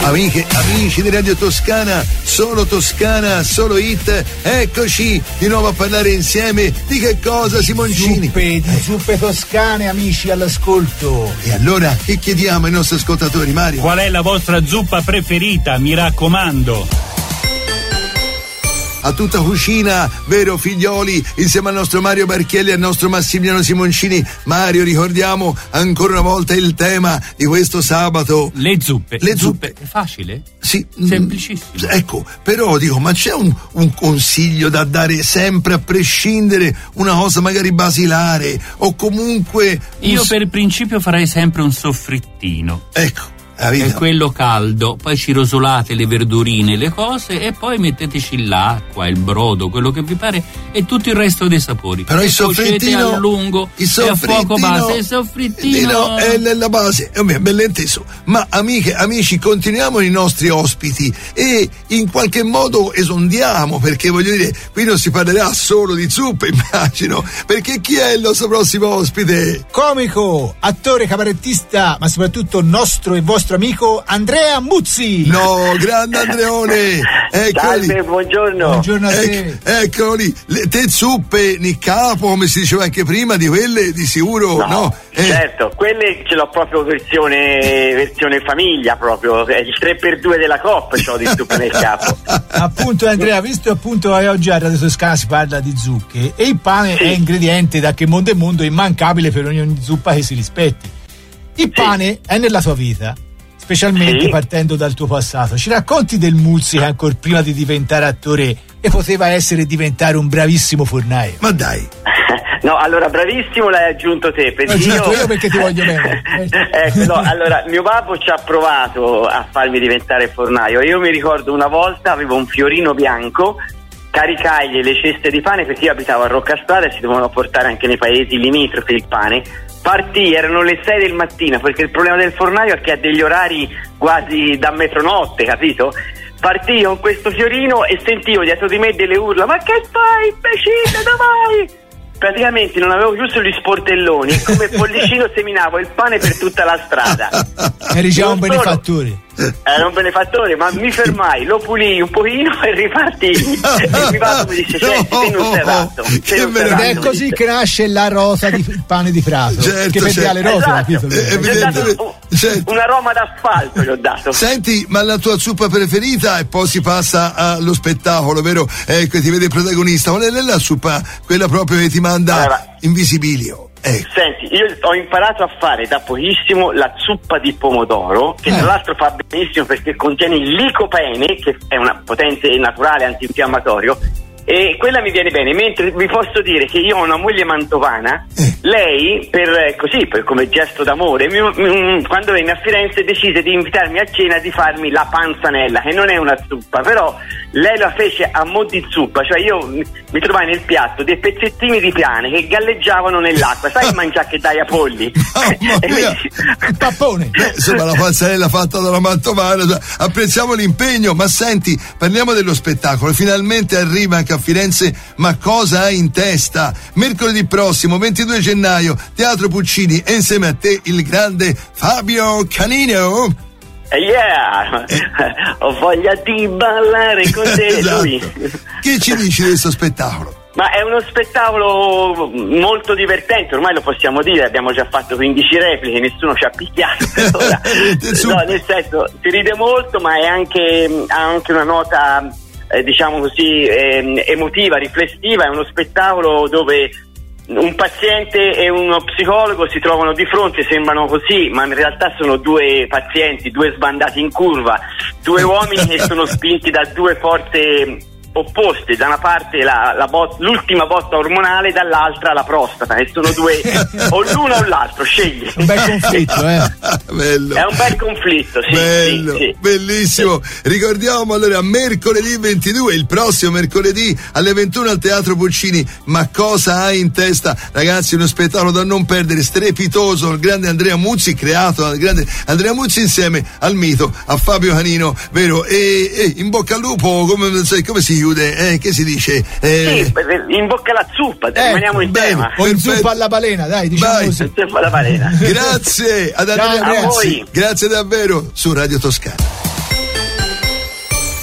Amiche, amici di Radio Toscana, solo Toscana, solo hit, eccoci di nuovo a parlare insieme di che cosa, Simoncini? Di zuppe toscane, amici all'ascolto. E allora, che chiediamo ai nostri ascoltatori, Mario? Qual è la vostra zuppa preferita, mi raccomando? A tutta cucina, vero figlioli, insieme al nostro Mario Barchielli e al nostro Massimiliano Simoncini. Mario, ricordiamo ancora una volta il tema di questo sabato. Le zuppe. Le zuppe. È facile? Sì. Semplicissimo. Ecco, però dico, ma c'è un consiglio da dare sempre, a prescindere, una cosa magari basilare o comunque... Io per principio farei sempre un soffrittino. Ecco. È quello caldo, poi ci rosolate le verdurine, le cose e poi metteteci l'acqua, il brodo, quello che vi pare e tutto il resto dei sapori. Però il soffrittino a lungo e a fuoco base. Il soffrittino è la base, è bello inteso. Ma amiche, amici, continuiamo i nostri ospiti e in qualche modo esondiamo, perché voglio dire, qui non si parlerà solo di zuppe, immagino, perché chi è il nostro prossimo ospite? Comico, attore, cabarettista, ma soprattutto nostro e vostro amico Andrea Muzzi. No, grande Andreone. Salve, buongiorno. Buongiorno a te. Eccoli, te zuppe ni capo, come si diceva anche prima, di quelle di sicuro, no? Certo, quelle ce l'ho proprio versione famiglia, proprio, è il 3x2 della Coppa, c'ho di zuppe nel capo. Appunto Andrea, visto appunto oggi a Radio Toscana si parla di zucche e il pane è ingrediente da che mondo è mondo immancabile per ogni zuppa che si rispetti. Il pane è nella tua vita, specialmente partendo dal tuo passato. Ci racconti del Muzzi che ancora prima di diventare attore e poteva essere diventare un bravissimo fornaio? Ma dai. No, allora bravissimo l'hai aggiunto te, perché io perché ti voglio bene. Ecco, no, allora mio babbo ci ha provato a farmi diventare fornaio. Io mi ricordo una volta avevo un fiorino bianco, caricai le ceste di pane perché io abitavo a Roccastrada e si dovevano portare anche nei paesi limitrofi il pane. Partì, erano le 6 del mattino, perché il problema del fornaio è che ha degli orari quasi da metronotte, capito? Partì con questo fiorino e sentivo dietro di me delle urla: ma che fai, imbecille, dove vai? Praticamente non avevo chiuso gli sportelloni e come pollicino seminavo il pane per tutta la strada. Eri già un benefattore. Era un benefattore, ma mi fermai, lo pulii un pochino e ripartii. E mio papà mi disse: senti, te non sei adatto. Ed è così che nasce la rosa di pane di Prato. Certo, che vede le rose, esatto. Gli ho dato un aroma d'asfalto, gli ho dato. Senti, ma la tua zuppa preferita, e poi si passa allo spettacolo, vero? Ecco, ti vede protagonista. Qual è la zuppa, quella proprio che ti manda in visibilio? Senti, io ho imparato a fare da pochissimo la zuppa di pomodoro, che tra l'altro fa benissimo perché contiene il licopene, che è una potente naturale antinfiammatorio, e quella mi viene bene. Mentre vi posso dire che io ho una moglie mantovana, lei per come gesto d'amore quando venne a Firenze decise di invitarmi a cena di farmi la panzanella, che non è una zuppa, però lei la fece a mo' di zuppa, cioè io mi trovai nel piatto dei pezzettini di pane che galleggiavano nell'acqua, sai mangiare che dai a polli? Il pappone. Insomma, la panzanella fatta dalla mantovana, apprezziamo l'impegno. Ma senti, parliamo dello spettacolo, finalmente arriva anche a Firenze, ma cosa hai in testa? Mercoledì prossimo, 22 gennaio, Teatro Puccini, e insieme a te il grande Fabio Canino. Ho voglia di ballare con te. Esatto. Lui. Che ci dici di questo spettacolo? Ma è uno spettacolo molto divertente, ormai lo possiamo dire, abbiamo già fatto 15 repliche, nessuno ci ha picchiato per ora. No, nel senso, si ride molto, ma ha anche una nota diciamo così emotiva, riflessiva. È uno spettacolo dove un paziente e uno psicologo si trovano di fronte, sembrano così, ma in realtà sono due pazienti, due sbandati in curva, due uomini che sono spinti da due forze opposte, da una parte l'ultima botta ormonale, dall'altra la prostata, e sono due, o l'uno o l'altro, scegli. Un bel conflitto, Bello. È un bel conflitto, sì. Bello, sì. Bellissimo. Sì. Ricordiamo allora mercoledì 22, il prossimo mercoledì alle 21 al Teatro Puccini. Ma cosa hai in testa? Ragazzi, uno spettacolo da non perdere, strepitoso, il grande Andrea Muzzi, creato dal grande Andrea Muzzi insieme al mito, a Fabio Canino, vero? E in bocca al lupo, come si chiude? Che si dice? Sì, in bocca alla zuppa, rimaniamo in tema. O in zuppa alla balena, dai, diciamo così. In zuppa alla balena. Grazie ad Andrea Muzzi. Grazie davvero su Radio Toscana.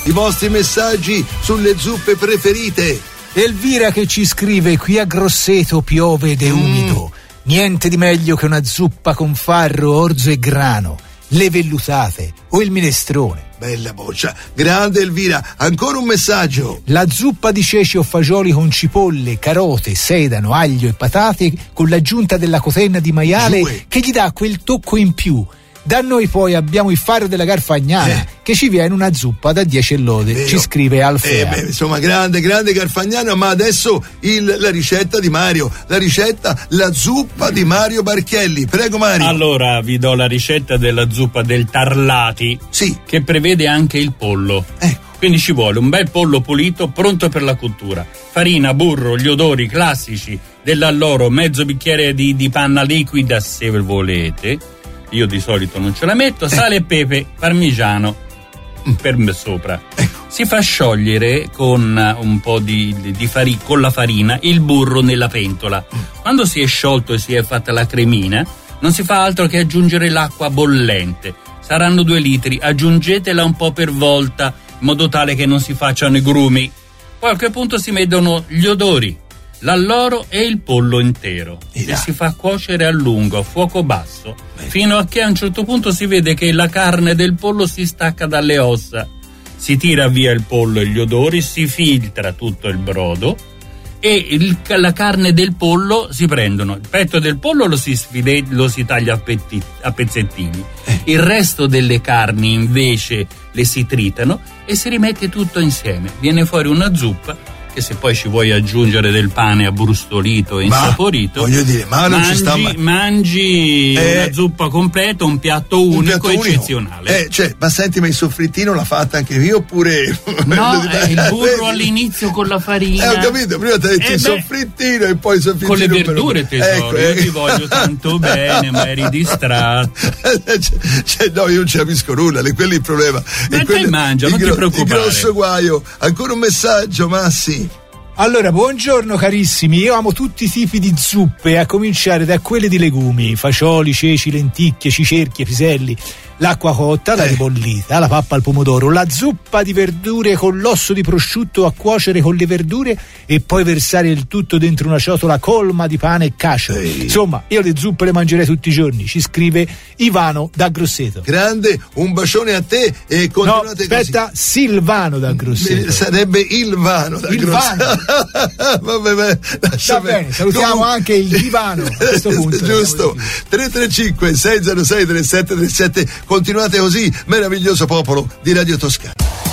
i vostri messaggi sulle zuppe preferite. Elvira che ci scrive: qui a Grosseto piove ed è umido. Niente di meglio che una zuppa con farro, orzo e grano, le vellutate o il minestrone. Bella boccia, grande Elvira, ancora un messaggio. La zuppa di ceci o fagioli con cipolle, carote, sedano, aglio e patate con l'aggiunta della cotenna di maiale che gli dà quel tocco in più. Da noi poi abbiamo il farro della Garfagnana che ci viene una zuppa da 10 lode, ci scrive Alfea. Insomma, grande Garfagnana, ma adesso la ricetta di Mario, la zuppa di Mario Barchielli. Prego Mario. Allora vi do la ricetta della zuppa del Tarlati, che prevede anche il pollo. Quindi ci vuole un bel pollo pulito pronto per la cottura, farina, burro, gli odori classici dell'alloro, mezzo bicchiere di panna liquida se volete. Io di solito non ce la metto, sale e pepe, parmigiano per sopra. Si fa sciogliere con un po' con la farina il burro nella pentola. Quando si è sciolto e si è fatta la cremina, non si fa altro che aggiungere l'acqua bollente. Saranno 2 litri, aggiungetela un po' per volta in modo tale che non si facciano i grumi. Poi a quel punto si mettono gli odori, l'alloro e il pollo intero e si fa cuocere a lungo a fuoco basso fino a che a un certo punto si vede che la carne del pollo si stacca dalle ossa. Si tira via il pollo e gli odori, si filtra tutto il brodo e la carne del pollo si prendono. Il petto del pollo lo si taglia a pezzettini, il resto delle carni invece le si tritano e si rimette tutto insieme. Viene fuori una zuppa che se poi ci vuoi aggiungere del pane abbrustolito e insaporito, voglio dire, ma non mangi una zuppa completa, un piatto unico eccezionale. Ma senti, ma il soffrittino l'ha fatta anche io oppure? No, il burro all'inizio con la farina. Ho capito, prima ti hai detto il soffrittino e poi il soffrittino. Con le verdure, tesoro, io ti voglio tanto bene, ma eri distratto. No, io non ci capisco nulla, quello è il problema. Ma te mangia, non ti preoccupare. Il grosso guaio. Ancora un messaggio, Massi. Allora, buongiorno carissimi, io amo tutti i tipi di zuppe, a cominciare da quelle di legumi, fagioli, ceci, lenticchie, cicerchie, piselli, l'acqua cotta, la ribollita, la pappa al pomodoro, la zuppa di verdure con l'osso di prosciutto a cuocere con le verdure e poi versare il tutto dentro una ciotola colma di pane e cacio. Insomma, io le zuppe le mangerei tutti i giorni, ci scrive Ivano da Grosseto. Grande, un bacione a te e continuate aspetta, così. Silvano da Grosseto. Sarebbe Ilvano da Grosseto. Va bene, salutiamo anche il divano a questo punto. Giusto. 335 606 3737. Continuate così, meraviglioso popolo di Radio Toscana.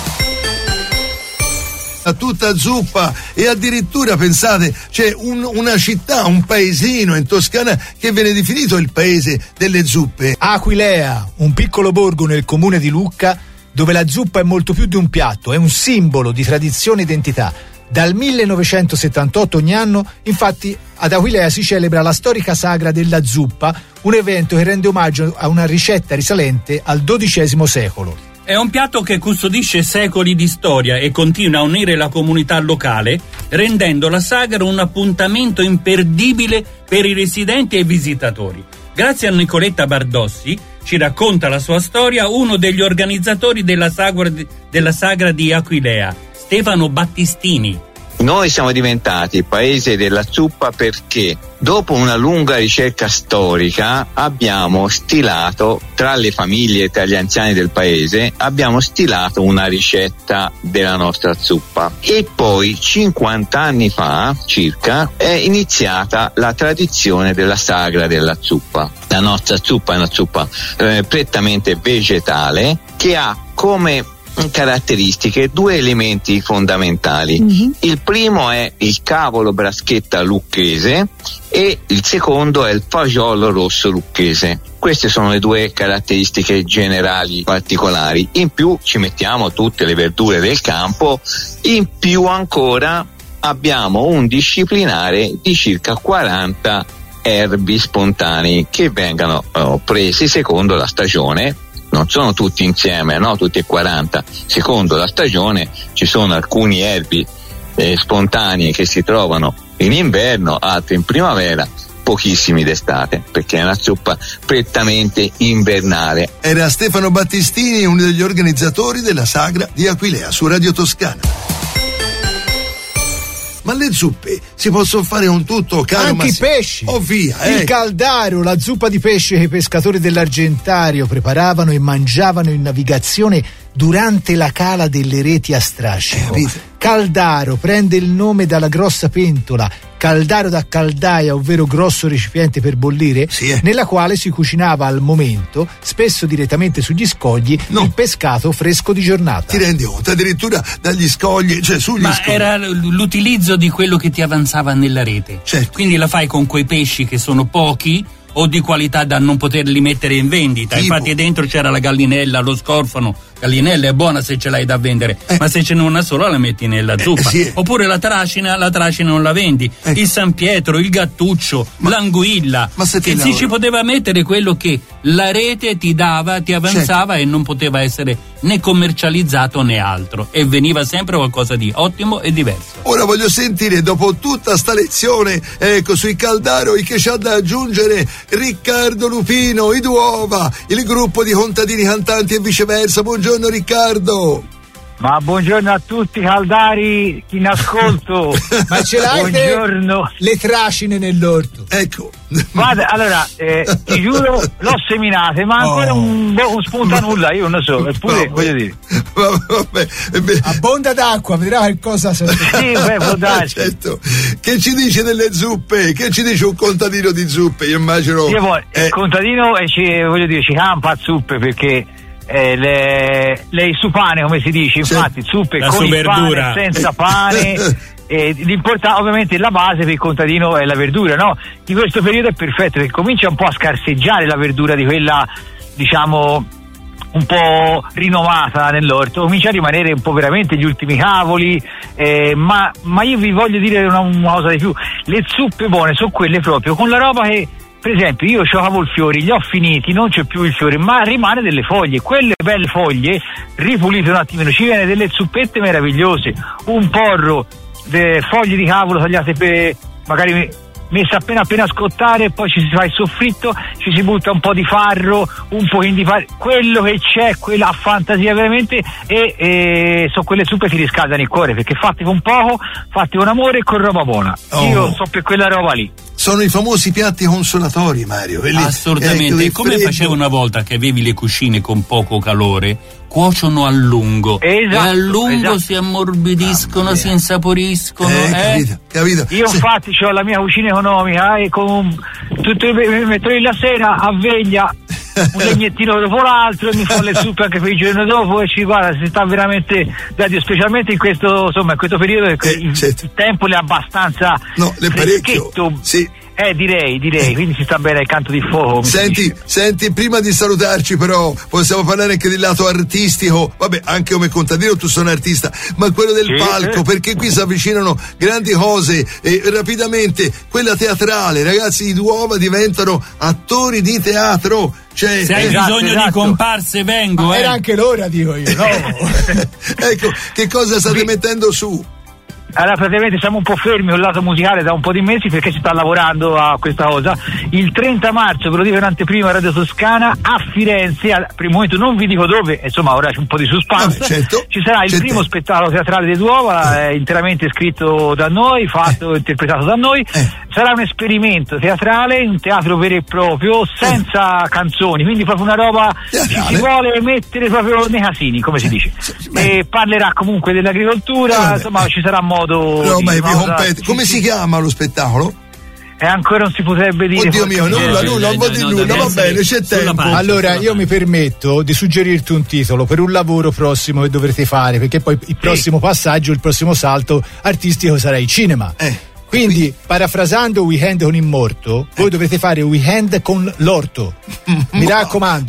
A tutta zuppa e addirittura pensate c'è una città, un paesino in Toscana che viene definito il paese delle zuppe. Aquilea, un piccolo borgo nel comune di Lucca dove la zuppa è molto più di un piatto, è un simbolo di tradizione e identità. Dal 1978 ogni anno, infatti, ad Aquilea si celebra la storica sagra della zuppa, un evento che rende omaggio a una ricetta risalente al XII secolo. È un piatto che custodisce secoli di storia e continua a unire la comunità locale, rendendo la sagra un appuntamento imperdibile per i residenti e i visitatori. Grazie a Nicoletta Bardossi, ci racconta la sua storia uno degli organizzatori della sagra di Aquilea, Stefano Battistini. Noi siamo diventati il paese della zuppa perché dopo una lunga ricerca storica abbiamo stilato, tra le famiglie e tra gli anziani del paese, abbiamo stilato una ricetta della nostra zuppa. E poi 50 anni fa circa è iniziata la tradizione della sagra della zuppa. La nostra zuppa è una zuppa prettamente vegetale che ha come caratteristiche 2 elementi fondamentali. Il primo è il cavolo braschetta lucchese e il secondo è il fagiolo rosso lucchese. Queste sono le 2 caratteristiche generali particolari. In più ci mettiamo tutte le verdure del campo, in più ancora abbiamo un disciplinare di circa 40 erbi spontanei che vengono presi secondo la stagione. Non sono tutti insieme, no? Tutti e 40. Secondo la stagione ci sono alcuni erbi spontanei che si trovano in inverno, altri in primavera pochissimi d'estate, perché è una zuppa prettamente invernale. Era Stefano Battistini, uno degli organizzatori della sagra di Aquilea su Radio Toscana. Ma le zuppe si possono fare con tutto, caro. Anche i pesci. Oh via, Il caldaro, la zuppa di pesce che i pescatori dell'Argentario preparavano e mangiavano in navigazione durante la cala delle reti a strascico. Caldaro prende il nome dalla grossa pentola, caldaro da caldaia, ovvero grosso recipiente per bollire, nella quale si cucinava al momento, spesso direttamente sugli scogli, il pescato fresco di giornata. Ti rendi conto? Addirittura dagli scogli, cioè sugli scogli. Ma era l'utilizzo di quello che ti avanzava nella rete. Certo. Quindi la fai con quei pesci che sono pochi o di qualità da non poterli mettere in vendita. Tipo? Infatti dentro c'era la gallinella, lo scorfano. Gallinella è buona se ce l'hai da vendere, ma se ce n'è una sola la metti nella zuppa. Oppure la trascina non la vendi. Il San Pietro, il gattuccio, l'anguilla. Ma se che ci poteva mettere quello che la rete ti dava, ti avanzava e non poteva essere né commercializzato né altro. E veniva sempre qualcosa di ottimo e diverso. Ora voglio sentire, dopo tutta sta lezione, sui caldaroi, che c'ha da aggiungere Riccardo Lupino, i Duova, il gruppo di contadini cantanti e viceversa. Buongiorno Riccardo. Ma buongiorno a tutti caldari in ascolto. Ma ce l'hai le tracine nell'orto? Ecco. Guarda, allora, ti giuro, l'ho seminate, ma ancora un spunta nulla, io non so, eppure voglio dire. Abbonda d'acqua, vedrà qualcosa. Sì, può darsi. Certo. Che ci dice delle zuppe? Che ci dice un contadino di zuppe? Io immagino. Il contadino ci campa a zuppe, perché lei su pane, come si dice, infatti zuppe con il pane, senza pane. L'importante ovviamente la base per il contadino è la verdura, no? Di questo periodo è perfetto, perché comincia un po' a scarseggiare la verdura di quella, diciamo, un po' rinomata nell'orto, comincia a rimanere un po' veramente gli ultimi cavoli, ma io vi voglio dire una cosa di più: le zuppe buone sono quelle proprio con la roba che, per esempio, io ho cavolfiori, li ho finiti, non c'è più il fiore, ma rimane delle foglie, quelle belle foglie ripulite un attimino, ci viene delle zuppette meravigliose, un porro, foglie di cavolo tagliate magari messe appena a scottare, poi ci si fa il soffritto, ci si butta un po' di farro, un pochino di quello che c'è, quella a fantasia veramente, e so quelle zuppe che ti riscaldano il cuore, perché fatte con poco, fatte con amore e con roba buona. Io so per quella roba lì. Sono i famosi piatti consolatori, Mario. Assolutamente. Come facevo una volta che avevi le cucine con poco calore, cuociono a lungo. Esatto, e a lungo si ammorbidiscono, si insaporiscono. Capito. Io infatti ho la mia cucina economica e metto lì la sera a veglia un legnettino dopo l'altro e mi fa le zuppe anche per il giorno dopo, e guarda, si sta veramente da Dio, specialmente in questo periodo il tempo è abbastanza freschetto. Sì. Direi, quindi si sta bene il canto di fuoco. Senti, prima di salutarci però possiamo parlare anche del lato artistico. Vabbè, anche come contadino tu sei un artista, ma quello del palco, perché qui si avvicinano grandi cose e rapidamente quella teatrale, ragazzi, i Duova diventano attori di teatro. Se hai bisogno di comparse vengo. Era anche l'ora, dico io, no? Ecco, che cosa state mettendo su? Allora, praticamente siamo un po' fermi sul lato musicale da un po' di mesi, perché si sta lavorando a questa cosa. Il 30 marzo, ve lo dico in anteprima, Radio Toscana a Firenze, per il momento non vi dico dove, insomma ora c'è un po' di suspense. Ci sarà il primo spettacolo teatrale dei Duova, interamente scritto da noi, fatto e interpretato da noi. Sarà un esperimento teatrale, un teatro vero e proprio, senza canzoni, quindi proprio una roba che si vuole mettere proprio nei casini, come si dice. E parlerà comunque dell'agricoltura, insomma ci sarà modo. Come si chiama lo spettacolo? E ancora non si potrebbe dire. Oddio mio, nulla, non vuol dire nulla, va bene, c'è tempo. Allora io mi permetto di suggerirti un titolo per un lavoro prossimo che dovrete fare, perché poi il prossimo passaggio, il prossimo salto artistico sarà il cinema. Quindi, parafrasando Weekend con Immorto, voi dovrete fare Weekend con l'orto. Mi raccomando.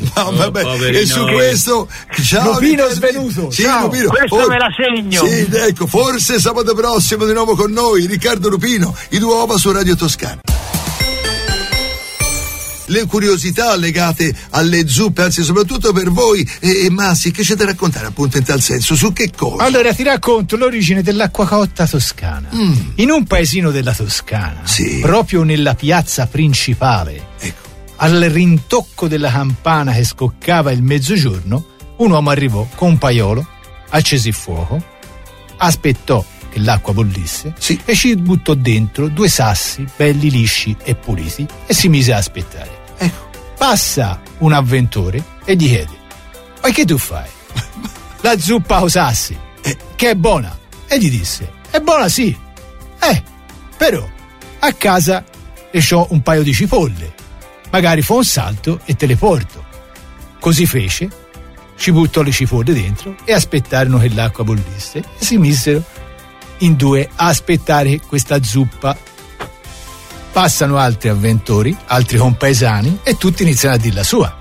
E su questo, ciao Lupino svenuto. Ciao. Lupino. Questo me la segno. Sì, ecco, forse sabato prossimo di nuovo con noi Riccardo Lupino, i Duova su Radio Toscana. le curiosità legate alle zuppe, anzi soprattutto per voi. E Massi, che c'è da raccontare appunto in tal senso? Su che cosa? Allora ti racconto l'origine dell'acqua cotta toscana. In un paesino della Toscana, proprio nella piazza principale, al rintocco della campana che scoccava il mezzogiorno, un uomo arrivò con un paiolo, accese il fuoco, aspettò che l'acqua bollisse e ci buttò dentro 2 sassi belli lisci e puliti e si mise a aspettare. Passa un avventore e gli chiede: ma che tu fai? La zuppa con sassi, che è buona. E gli disse: è buona sì, però a casa ne c'ho un paio di cipolle, magari fa un salto e te le porto. Così fece, ci buttò le cipolle dentro e aspettarono che l'acqua bollisse e si misero in 2 a aspettare questa zuppa. Passano altri avventori, altri compaesani, e tutti iniziano a dir la sua.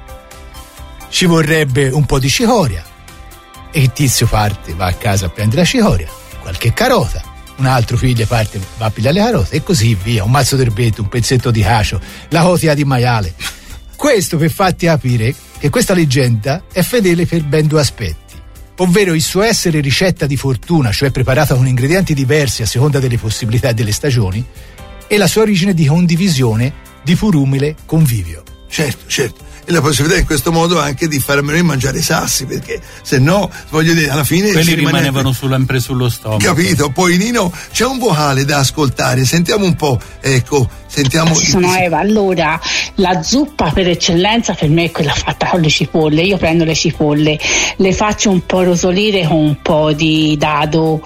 Ci vorrebbe un po' di cicoria, e il tizio parte, va a casa a prendere la cicoria, qualche carota, un altro figlio parte, va a pigliare le carote, e così via, un mazzo d'erbetto, un pezzetto di cacio, la cotia di maiale. Questo per farti capire che questa leggenda è fedele per ben 2 aspetti, ovvero il suo essere ricetta di fortuna, cioè preparata con ingredienti diversi a seconda delle possibilità e delle stagioni, e la sua origine di condivisione, di pur umile convivio. Certo. E la possibilità in questo modo anche di farmelo mangiare i sassi, perché se no, voglio dire, alla fine quelli rimanevano sempre sullo stomaco. Capito? Poi Nino, c'è un vocale da ascoltare, sentiamo un po', sentiamo. Sono Eva. Allora, la zuppa per eccellenza per me è quella fatta con le cipolle. Io prendo le cipolle, le faccio un po' rotolire con un po' di dado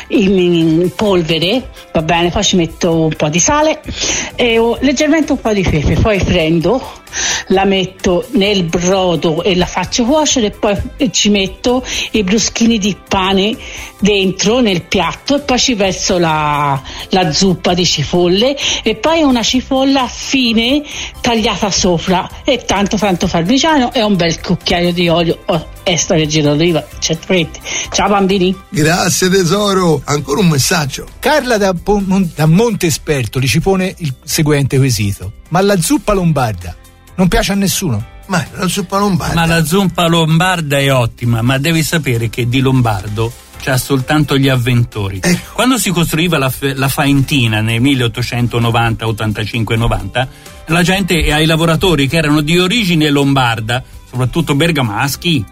in polvere, va bene, poi ci metto un po' di sale e leggermente un po' di pepe, poi prendo, la metto nel brodo e la faccio cuocere, e poi ci metto i bruschini di pane dentro nel piatto, e poi ci verso la zuppa di cipolle, e poi una cipolla fine tagliata sopra, e tanto parmigiano e un bel cucchiaio di olio extravergine d'oliva. Ciao bambini. Grazie tesoro. Ancora un messaggio. Carla da Montesperto ci pone il seguente quesito: ma la zuppa lombarda non piace a nessuno? Ma la zuppa lombarda? Ma la zuppa lombarda è ottima, ma devi sapere che di lombardo c'ha soltanto gli avventori. Quando si costruiva la Faentina nel 1890, 85, 90, la gente e ai lavoratori che erano di origine lombarda, soprattutto bergamaschi,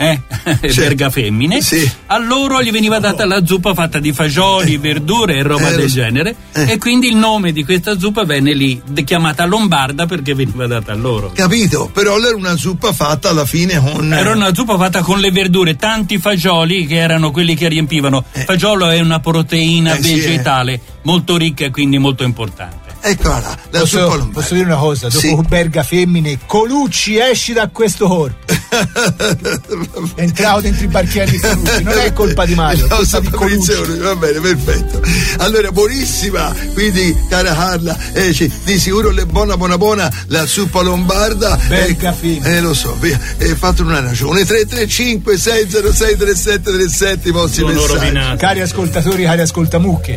berga femmine, a loro gli veniva data la zuppa fatta di fagioli, verdure e roba del genere, e quindi il nome di questa zuppa venne lì chiamata lombarda perché veniva data a loro. Capito? Però era una zuppa fatta alla fine con... Era una zuppa fatta con le verdure, tanti fagioli che erano quelli che riempivano. Fagiolo è una proteina vegetale molto ricca e quindi molto importante. Eccola, la zuppa lombarda. Posso dire una cosa? Dopo berga femmine, Colucci, esci da questo corpo. Entravo dentro i barchieri di Colucci, non è colpa di Mario, è colpa di Colucci. Va bene, perfetto. Allora, buonissima, quindi cara Carla, di sicuro buona la zuppa lombarda. Berga femmine. Lo so, via, fatto una ragione. 335 606 3737 i vostri messaggi. Rovinati. Cari ascoltatori, cari ascoltamucche.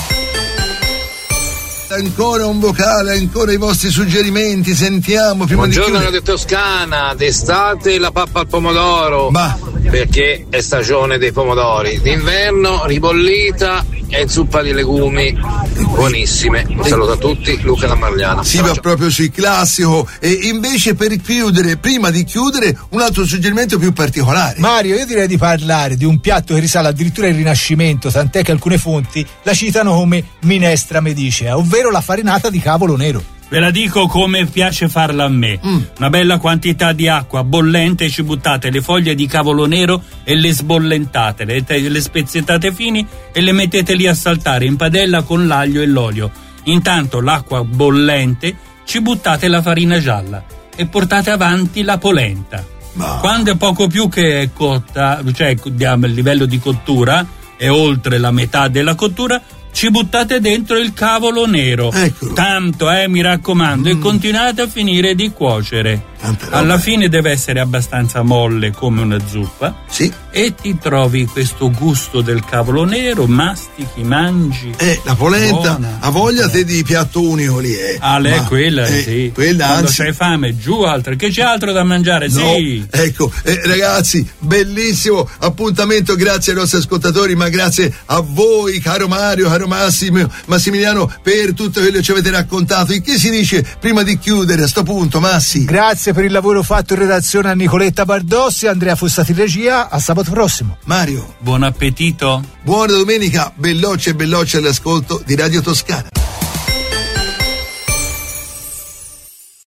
Ancora un vocale, ancora i vostri suggerimenti, sentiamo. Buongiorno Radio Toscana, d'estate la pappa al pomodoro, perché è stagione dei pomodori, d'inverno ribollita e zuppa di legumi, buonissime. Un saluto a tutti, Luca da Marliano. Si va proprio sul classico. E invece per chiudere, prima di chiudere, un altro suggerimento più particolare. Mario, io direi di parlare di un piatto che risale addirittura al Rinascimento, tant'è che alcune fonti la citano come minestra medicea, ovvero la farinata di cavolo nero. Ve la dico come piace farla a me. Una bella quantità di acqua bollente, ci buttate le foglie di cavolo nero e le sbollentate, le spezzettate fini e le mettete lì a saltare in padella con l'aglio e l'olio. Intanto l'acqua bollente ci buttate la farina gialla e portate avanti la polenta. Quando è poco più che è cotta, cioè a livello di cottura, è oltre la metà della cottura, ci buttate dentro il cavolo nero. Eccolo. Tanto, mi raccomando, e continuate a finire di cuocere. Alla fine deve essere abbastanza molle come una zuppa. Sì. E ti trovi questo gusto del cavolo nero, mastichi, mangi. La polenta, buona. Ha voglia te di piatto unico lì, lei è quella, sì. Quella, quando anzi, c'hai fame, giù altro, che c'è altro da mangiare, no. Sì. Ecco, ragazzi, bellissimo appuntamento, grazie ai nostri ascoltatori, ma grazie a voi, caro Mario, caro Massimiliano, per tutto quello che ci avete raccontato. E che si dice prima di chiudere a sto punto, Massi? Grazie per il lavoro fatto in redazione a Nicoletta Bardossi, Andrea Fossati in regia. A sabato prossimo. Mario, buon appetito. Buona domenica, bellocce e bellocce all'ascolto di Radio Toscana.